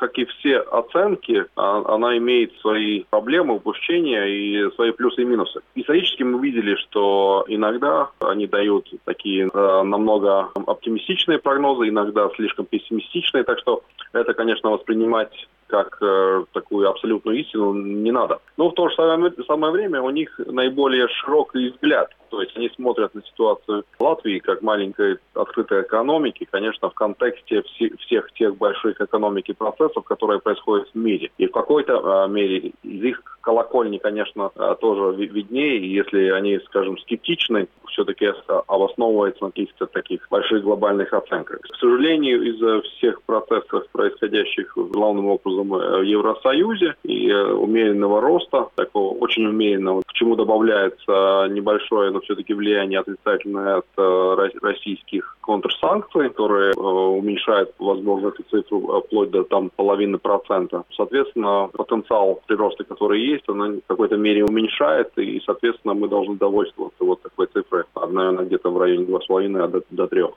как и все оценки, она имеет свои проблемы, упущения и свои плюсы и минусы. Исторически мы видели, что иногда они дают такие намного оптимистичные прогнозы, иногда слишком пессимистичные, так что это, конечно, воспринимать как такую абсолютную истину не надо. Но в то же самое время у них наиболее широкий взгляд. То есть они смотрят на ситуацию Латвии как маленькой открытой экономики, конечно, в контексте всех тех больших экономик и процессов, которые происходят в мире. И в какой-то мере из их колокольни, конечно, тоже виднее. И если они, скажем, скептичны, все-таки обосновывается на каких-то таких больших глобальных оценках. К сожалению, из-за всех процессов, происходящих главным образом в Евросоюзе и умеренного роста, такого очень умеренного, к чему добавляется небольшое, но все-таки влияние отрицательное от российских контрсанкций, которые уменьшают, возможно, эту цифру вплоть до 0,5%. Соответственно, потенциал прироста, который есть, он в какой-то мере уменьшает, и, соответственно, мы должны довольствоваться вот такой цифрой, наверное, где-то в районе 2,5 до 3.